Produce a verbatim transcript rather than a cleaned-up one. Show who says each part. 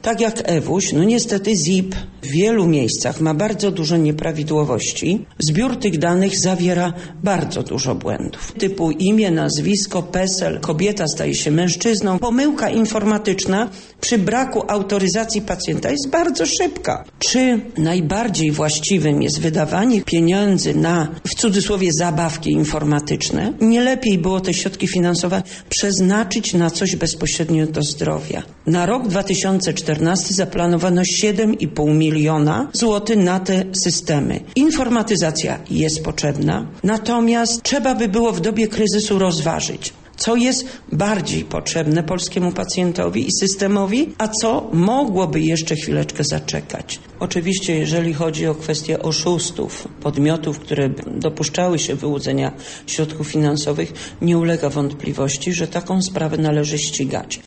Speaker 1: tak jak Ewuś, no niestety Z I P w wielu miejscach ma bardzo dużo nieprawidłowości. Zbiór tych danych zawiera bardzo dużo błędów. Typu imię, nazwisko, PESEL, kobieta staje się mężczyzną. Pomyłka informatyczna przy braku autoryzacji pacjenta jest bardzo szybka. Czy najbardziej właściwym jest wydawanie pieniędzy na, w cudzysłowie, zabawki informatyczne? Nie lepiej było te środki finansowe przeznaczyć na coś bezpośrednio do zdrowia. Na rok dwa tysiące czternasty zaplanowano siedem i pół miliona złotych na te systemy. Informatyzacja jest potrzebna, natomiast trzeba by było w dobie kryzysu rozważyć, co jest bardziej potrzebne polskiemu pacjentowi i systemowi, a co mogłoby jeszcze chwileczkę zaczekać. Oczywiście, jeżeli chodzi o kwestię oszustów, podmiotów, które dopuszczały się wyłudzenia środków finansowych, nie ulega wątpliwości, że taką sprawę należy ścigać.